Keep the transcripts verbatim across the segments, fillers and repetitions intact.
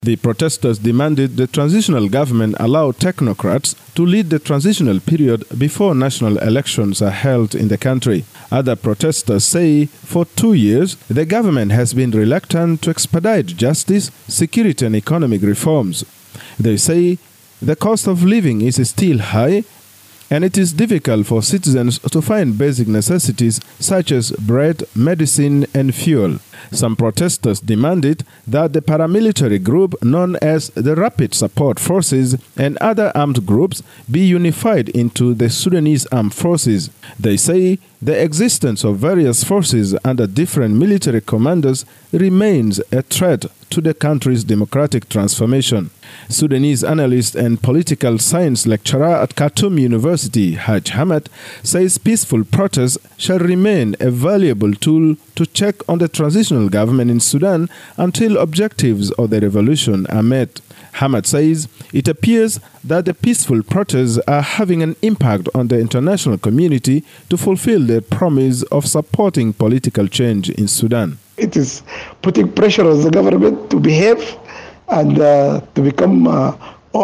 The protesters demanded the transitional government allow technocrats to lead the transitional period before national elections are held in the country. Other protesters say for two years the government has been reluctant to expedite justice, security and economic reforms. They say the cost of living is still high and it is difficult for citizens to find basic necessities such as bread, medicine and fuel. Some protesters demanded that the paramilitary group known as the Rapid Support Forces and other armed groups be unified into the Sudanese Armed Forces. They say the existence of various forces under different military commanders remains a threat to the country's democratic transformation. Sudanese analyst and political science lecturer at Khartoum University, Haj Hamad, says peaceful protests shall remain a valuable tool to check on the transitional government in Sudan until objectives of the revolution are met. Hamad says it appears that the peaceful protests are having an impact on the international community to fulfill their promise of supporting political change in Sudan. It is putting pressure on the government to behave and uh, to become uh,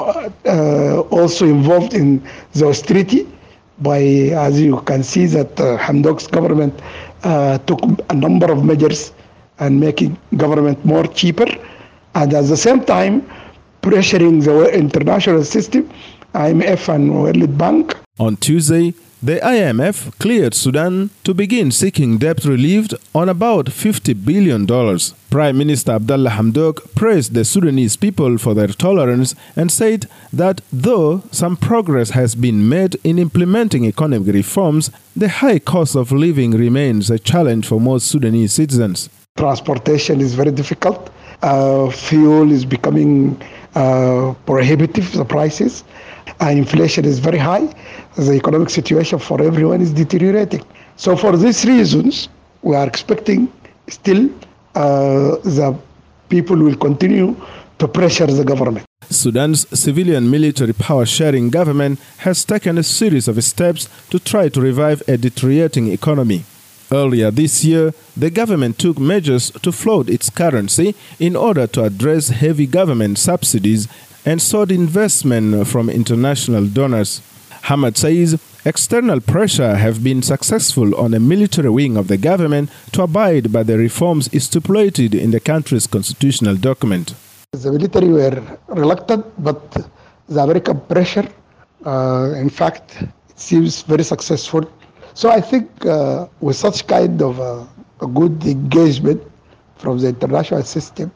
uh, also involved in the austerity by, as you can see, that uh, Hamdok's government uh, took a number of measures and making government more cheaper, and at the same time pressuring the international system, I M F and World Bank. On Tuesday, the I M F cleared Sudan to begin seeking debt relief on about fifty billion dollars. Prime Minister Abdallah Hamdok praised the Sudanese people for their tolerance and said that though some progress has been made in implementing economic reforms, the high cost of living remains a challenge for most Sudanese citizens. Transportation is very difficult. Uh, fuel is becoming uh, prohibitive, the prices. Uh, inflation is very high. The economic situation for everyone is deteriorating. So for these reasons, we are expecting still uh, the people will continue to pressure the government. Sudan's civilian-military power-sharing government has taken a series of steps to try to revive a deteriorating economy. Earlier this year, the government took measures to float its currency in order to address heavy government subsidies and sought investment from international donors. Hamad says external pressure have been successful on a military wing of the government to abide by the reforms stipulated in the country's constitutional document. The military were reluctant, but the American pressure, uh, in fact, it seems very successful. So I think uh, with such kind of uh, a good engagement from the international system,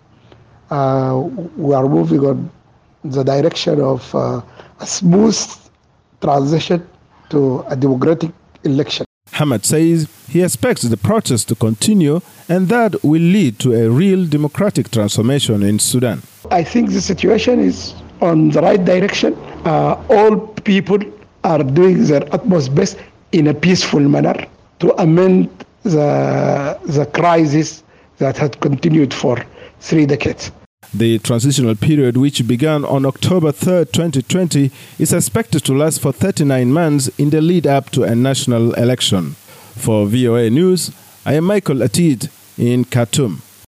uh, we are moving on the direction of uh, a smooth transition to a democratic election. Hamad says he expects the protest to continue and that will lead to a real democratic transformation in Sudan. I think the situation is on the right direction. Uh, all people are doing their utmost best in a peaceful manner to amend the, the crisis that had continued for three decades. The transitional period, which began on October third, twenty twenty, is expected to last for thirty-nine months in the lead-up to a national election. For V O A News, I am Michael Atid in Khartoum.